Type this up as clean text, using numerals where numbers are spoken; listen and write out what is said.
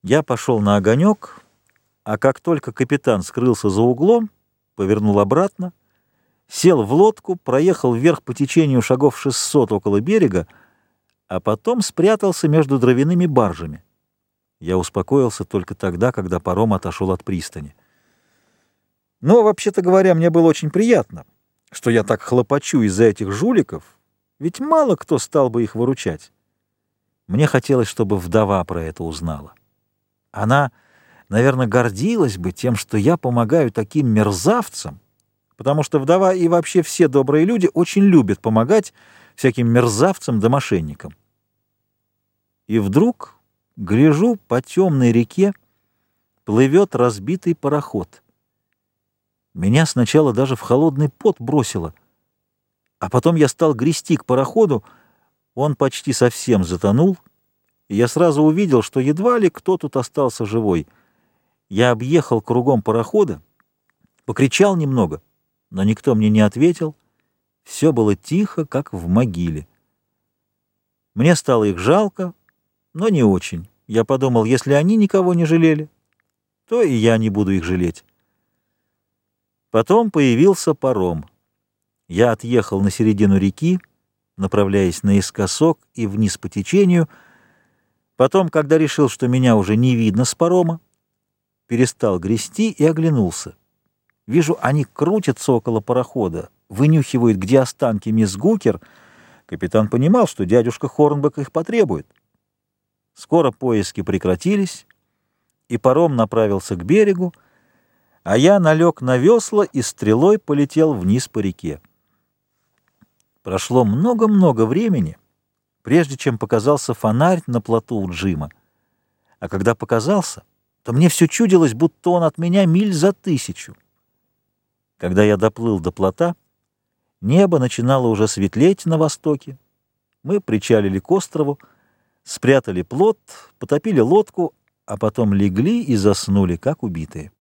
Я пошел на огонек, а как только капитан скрылся за углом, повернул обратно, сел в лодку, проехал вверх по течению шагов 600 около берега, а потом спрятался между дровяными баржами. Я успокоился только тогда, когда паром отошел от пристани. Но, вообще-то говоря, мне было очень приятно, что я так хлопочу из-за этих жуликов, ведь мало кто стал бы их выручать. Мне хотелось, чтобы вдова про это узнала. Она, наверное, гордилась бы тем, что я помогаю таким мерзавцам, потому что вдова и вообще все добрые люди очень любят помогать всяким мерзавцам да мошенникам. И вдруг, гляжу, по темной реке плывет разбитый пароход. Меня сначала даже в холодный пот бросило, а потом я стал грести к пароходу, он почти совсем затонул, и я сразу увидел, что едва ли кто тут остался живой. Я объехал кругом парохода, покричал немного, но никто мне не ответил. Все было тихо, как в могиле. Мне стало их жалко, но не очень. Я подумал, если они никого не жалели, то и я не буду их жалеть. Потом появился паром. Я отъехал на середину реки, направляясь наискосок и вниз по течению. Потом, когда решил, что меня уже не видно с парома, перестал грести и оглянулся. Вижу, они крутятся около парохода, вынюхивают, где останки мисс Гукер. Капитан понимал, что дядюшка Хорнбек их потребует. Скоро поиски прекратились, и паром направился к берегу, а я налег на весла и стрелой полетел вниз по реке. Прошло много-много времени, прежде чем показался фонарь на плоту у Джима. А когда показался, то мне все чудилось, будто он от меня миль за 1000. Когда я доплыл до плота, небо начинало уже светлеть на востоке. Мы причалили к острову, спрятали плот, потопили лодку, а потом легли и заснули, как убитые.